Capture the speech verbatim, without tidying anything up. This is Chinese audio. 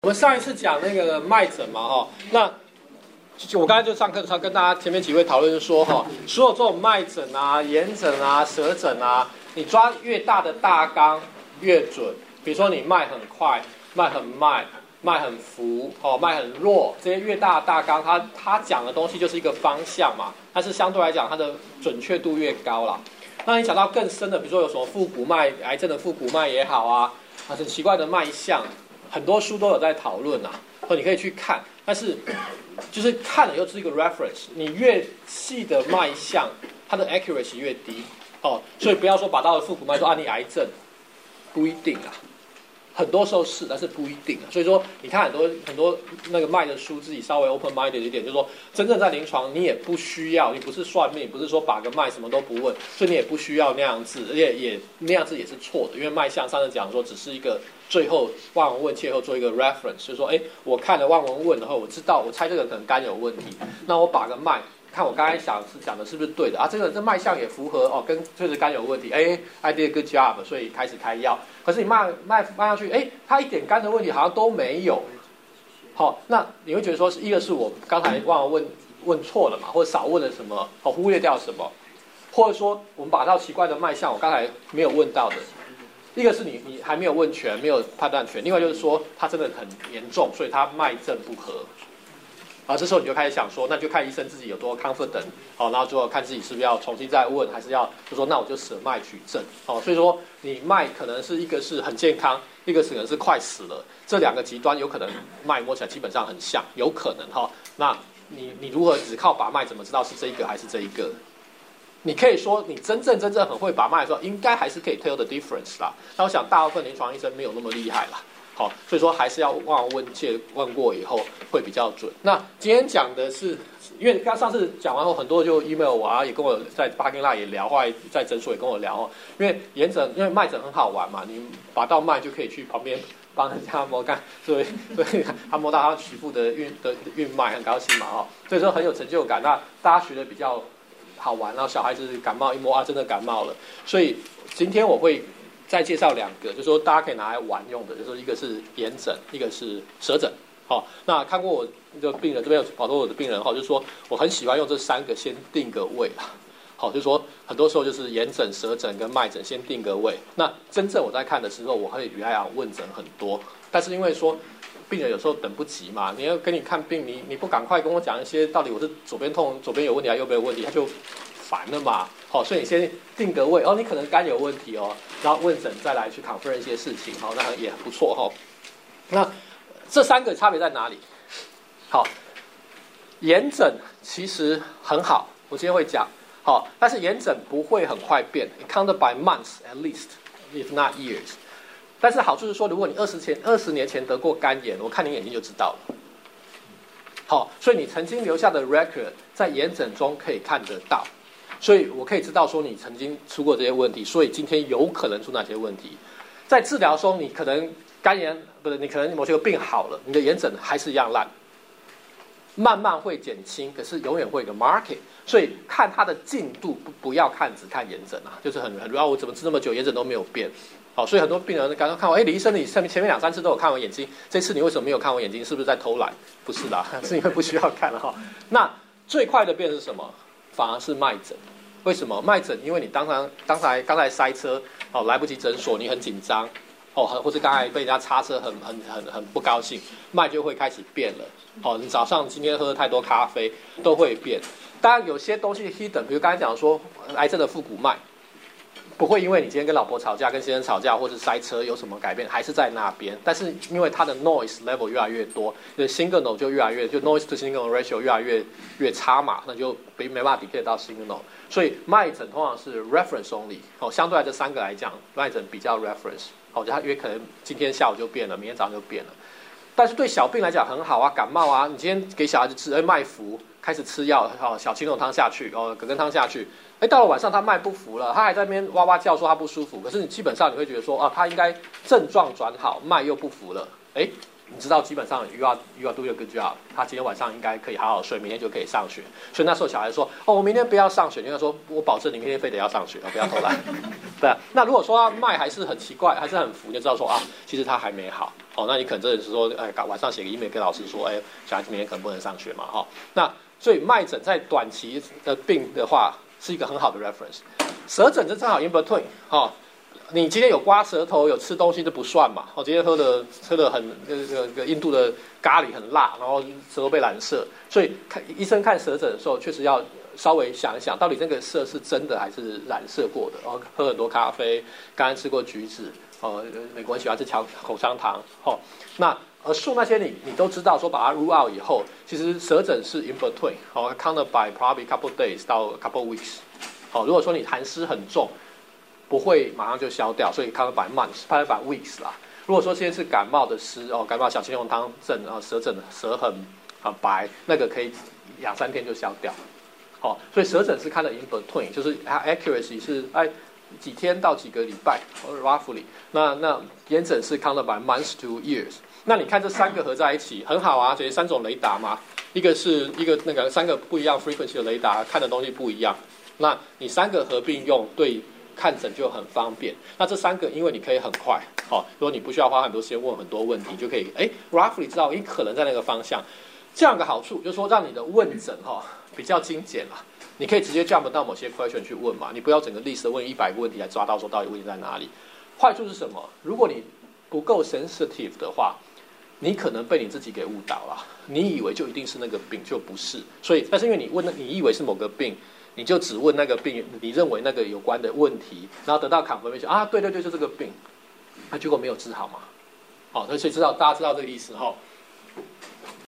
我们上一次讲那个脉诊嘛，哈，那我刚才就上课上跟大家前面几位讨论说，哈，所有这种脉诊啊、眼诊啊、舌诊啊，你抓越大的大纲越准。比如说你脉很快、脉很慢、脉很浮、哦脉很弱，这些越大的大纲，它它讲的东西就是一个方向嘛，但是相对来讲它的准确度越高啦。那你讲到更深的，比如说有什么腹股脉、癌症的腹股脉也好啊，啊很奇怪的脉象。很多书都有在讨论啊，或你可以去看，但是就是看了又是一个 reference， 你越细的脉象，它的 accuracy 越低哦，所以不要说把到了腹股脉说啊你癌症，不一定啊，很多时候是，但是不一定啊。所以说你看很多很多那个脉的书，自己稍微 open minded 一点，就是说真正在临床你也不需要，你不是算命，不是说把个脉什么都不问，所以你也不需要那样子，而且也那样子也是错的，因为脉象上次讲说只是一个。最后望闻问切后做一个 reference， 就是说，哎，我看了望闻问然后，我知道，我猜这个人可能肝有问题，那我把个脉，看我刚才想是讲的是不是对的啊？这个这脉象也符合哦，跟确实肝有问题，哎 ，I did a good job， 所以开始开药。可是你脉脉脉上去，哎，他一点肝的问题好像都没有。好，那你会觉得说，一个是我刚才望闻问问错了嘛，或者少问了什么，哦，忽略掉什么，或者说我们把到奇怪的脉象，我刚才没有问到的。一个是你你还没有问全，没有判断全；另外就是说他真的很严重，所以他脉症不合。啊，这时候你就开始想说，那就看医生自己有多 confident， 好，然后就看自己是不是要重新再问，还是要就说那我就舍脉取正。哦，所以说你脉可能是一个是很健康，一个是可能是快死了，这两个极端有可能脉摸起来基本上很像，有可能哈。那你你如何只靠把脉，怎么知道是这一个还是这一个？你可以说你真正真正很会把脉的时候，应该还是可以 tell the difference 啦。那我想大部分临床医生没有那么厉害啦，好，所以说还是要望问切问过以后会比较准。那今天讲的是，因为刚上次讲完后，很多就 email 我啊，也跟我在巴金拉也聊，后来在诊所也跟我聊哦。因为眼诊，因为脉诊很好玩嘛，你把到脉就可以去旁边帮人家摸看，所以所以他摸到他媳妇的运的运脉，很高兴嘛哦，所以说很有成就感。那大家学的比较。好玩，然后小孩子感冒一摸啊，真的感冒了。所以今天我会再介绍两个，就是说大家可以拿来玩用的，就是说一个是眼诊，一个是舌诊。好、哦，那看过我的病人这边有跑到我的病人哈，就是说我很喜欢用这三个先定个位啦。好、哦，就是说很多时候就是眼诊、舌诊跟脉诊先定个位。那真正我在看的时候，我会比来讲问诊很多，但是因为说。病人有时候等不及嘛，你要跟你看病，你你不赶快跟我讲一些到底我是左边痛，左边有问题还是右边有问题，他就烦了嘛。好、哦，所以你先定个位哦，你可能肝有问题哦，然后问诊再来去 confirm 一些事情，好、哦，那也很不错哈、哦。那这三个差别在哪里？好，眼诊其实很好，我今天会讲，好、哦，但是眼诊不会很快变 ，counted by months at least, if not years。但是好处是说，如果你二十前二十年前得过肝炎，我看你眼睛就知道了。好，所以你曾经留下的 record 在眼诊中可以看得到，所以我可以知道说你曾经出过这些问题，所以今天有可能出哪些问题。在治疗中，你可能肝炎不是，你可能某些个病好了，你的眼诊还是一样烂，慢慢会减轻，可是永远会有个 market。所以看它的进度不不要看只看眼诊啊，就是很很啊，我怎么治那么久，眼诊都没有变。好，所以很多病人刚刚看我，哎，李医生，你前面两三次都有看我眼睛，这次你为什么没有看我眼睛？是不是在偷懒？不是啦，是因为不需要看了哈。那最快的变是什么？反而是脉诊。为什么？脉诊，因为你当场刚才刚才塞车，哦，来不及诊所，你很紧张，哦，或者刚才被人家擦车很很很很不高兴，脉就会开始变了。哦，你早上今天喝太多咖啡都会变。当然有些东西 hidden， 比如刚才讲说癌症的腹股脉。不会因为你今天跟老婆吵架、跟先生吵架，或是塞车有什么改变，还是在那边。但是因为它的 noise level 越来越多，就 signal 就越来越，就 noise to signal ratio 越来越越差嘛，那就没没办法 detect 到 signal。所以脉诊通常是 reference only， 哦，相对来这三个来讲，脉诊比较 reference， 哦，它因为可能今天下午就变了，明天早上就变了。但是对小病来讲很好啊，感冒啊，你今天给小孩子吃，哎，脉浮，开始吃药，哦，小青龙汤下去，哦，葛根汤下去。哎，到了晚上他脉不服了，他还在那边哇哇叫说他不舒服，可是你基本上你会觉得说啊，他应该症状转好，脉又不服了，哎， 你知道基本上 you are you are doing a good job， 他今天晚上应该可以好好睡，明天就可以上学。所以那时候小孩说，哦，我明天不要上学，你跟他说，我保证你明天非得要上学，不要偷懒。对啊，那如果说他卖还是很奇怪，还是很浮，你就知道说啊，其实他还没好。哦，那你可能真的是说，哎，晚上写个 email 跟老师说，哎，小孩子明天可能不能上学嘛，哈、哦。那所以麦疹在短期的病的话，是一个很好的 reference。舌疹这正好 in between， 哈、哦。你今天有刮舌头，有吃东西就不算嘛。我、哦、今天喝的喝的很那个那个印度的咖喱很辣，然后舌头被染色，所以看医生看舌疹的时候，确实要稍微想一想，到底这个色是真的还是染色过的。然、哦、后喝很多咖啡，刚刚吃过橘子，哦，美国人喜欢吃口口香糖，哦，那呃数那些你你都知道，说把它 rule out 以后，其实舌疹是 in between， 哦 ，counted by probably couple days 到 couple weeks， 哦，如果说你寒湿很重。不会马上就消掉，所以看by months， 看by weeks 啦。如果说现在是感冒的湿哦，感冒小青龙汤症啊，舌疹舌很很白，那个可以两三天就消掉。好、哦，所以舌疹是看的 in between， 就是它 accuracy 是哎几天到几个礼拜 roughly。那那炎疹是 counted by months to years。那你看这三个合在一起很好啊，这些三种雷达嘛，一个是一个那个三个不一样 frequency 的雷达，看的东西不一样。那你三个合并用对。看诊就很方便。那这三个，因为你可以很快，哦，如果你不需要花很多时间问很多问题，就可以哎 roughly 知道你可能在那个方向。这样的好处就是说，让你的问诊哈、哦、比较精简啦。你可以直接 jump 到某些 question 去问嘛，你不要整个 list 问一百个问题来抓到说到底问题在哪里。坏处是什么？如果你不够 sensitive 的话，你可能被你自己给误导了。你以为就一定是那个病，就不是。所以，但是因为你问，你以为是某个病。你就只问那个病，你认为那个有关的问题，然后得到 confirmation 啊，对对对，就这个病，那、啊、结果没有治好嘛，好、哦，所以知道大家知道这个意思哈、哦。